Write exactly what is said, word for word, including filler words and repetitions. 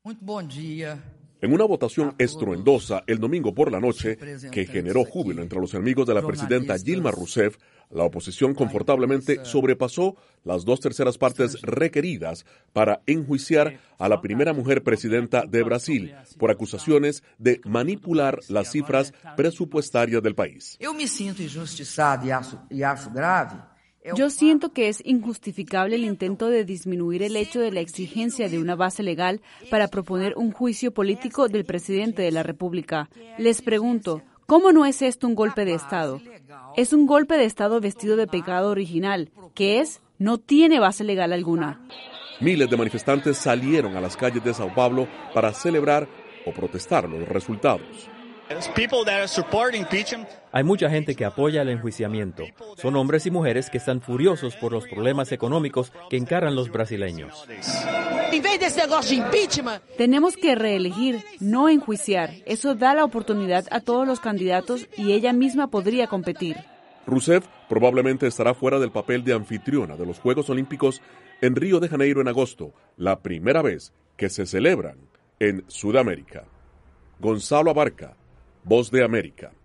Muito bom dia. En una votación estruendosa el domingo por la noche, que generó júbilo entre los enemigos de la presidenta Dilma Rousseff, la oposición confortablemente sobrepasó las dos terceras partes requeridas para enjuiciar a la primera mujer presidenta de Brasil por acusaciones de manipular las cifras presupuestarias del país. Eu me sinto injustiçada e acho, e acho grave. Yo siento que es injustificable el intento de disminuir el hecho de la exigencia de una base legal para proponer un juicio político del presidente de la República. Les pregunto, ¿cómo no es esto un golpe de Estado? Es un golpe de Estado vestido de pecado original, que es, no tiene base legal alguna. Miles de manifestantes salieron a las calles de Sao Paulo para celebrar o protestar los resultados. Hay mucha gente que apoya el enjuiciamiento. Son hombres y mujeres que están furiosos por los problemas económicos que encaran los brasileños. Tenemos que reelegir, no enjuiciar. Eso da la oportunidad a todos los candidatos y ella misma podría competir. Rousseff probablemente estará fuera del papel de anfitriona de los Juegos Olímpicos en Río de Janeiro en agosto, la primera vez que se celebran en Sudamérica. Gonzalo Abarca, Voz de América.